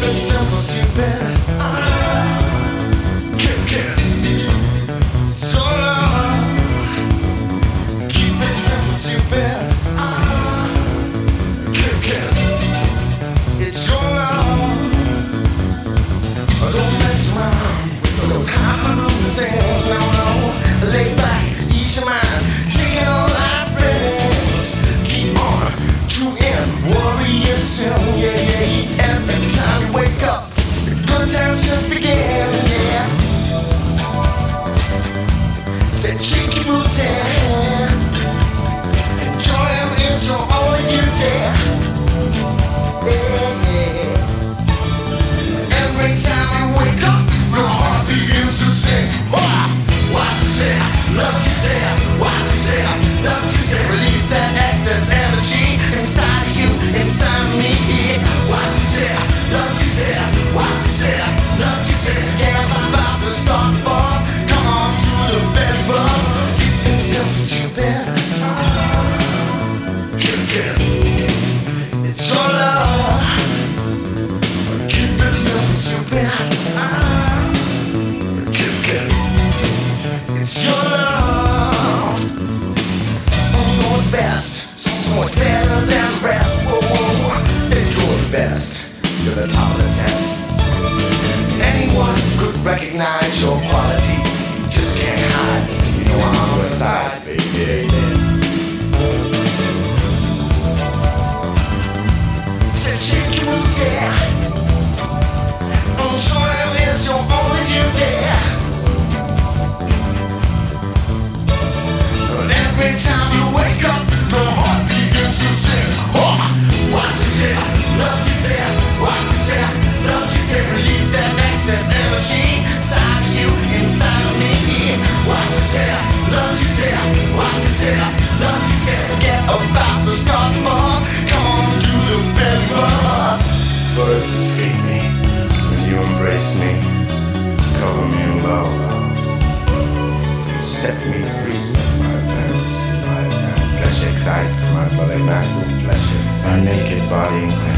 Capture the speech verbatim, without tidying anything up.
it simple, stupid. Kiss, kiss. So long. Keep it simple, stupid. Kiss, kiss. It's your love. Don't mess around. No time for moving things. No, no. Lay back, ease your mind. Taking all that risks. Keep on chewing. Worry yourself. Yeah, yeah, yeah. Every time you wake up, the good times should begin. Yeah. Said cheeky routine. Enjoying is your only duty. Yeah, yeah. Every time you wake up, my heart begins to sing. What's it say? Love to say. What's it say? Love to say. Release that excess energy inside of you, inside of me. What's it say? Love to say. What's it say? Love to say. Forget about the stars above. Come on to the bedroom. Keep it simple, stupid. Kiss, kiss. It's your love. Keep it simple, stupid. Kiss, kiss. It's your love. I'm going best. So much better than the rest. Whoa, whoa. You're the best. You're the top of the test. Anyone could recognize your quality. You just can't hide. You know I'm on your side, baby. Said chicken routine. Enjoying is your only duty. But every time you wake up, my heart begins to sing. Oh, what's it say? Love to say. What's it say? Love to say. Release that excess energy inside of you, inside of me. What's it say? Love to say. What's it say? Love to say. Forget about the stars above. Come on to the bedroom. Birds escape me when you embrace me. Cover me in love. You set me free. My fantasy, my fantasy. Flesh excites, my body magnet. Flesh excites. My naked body.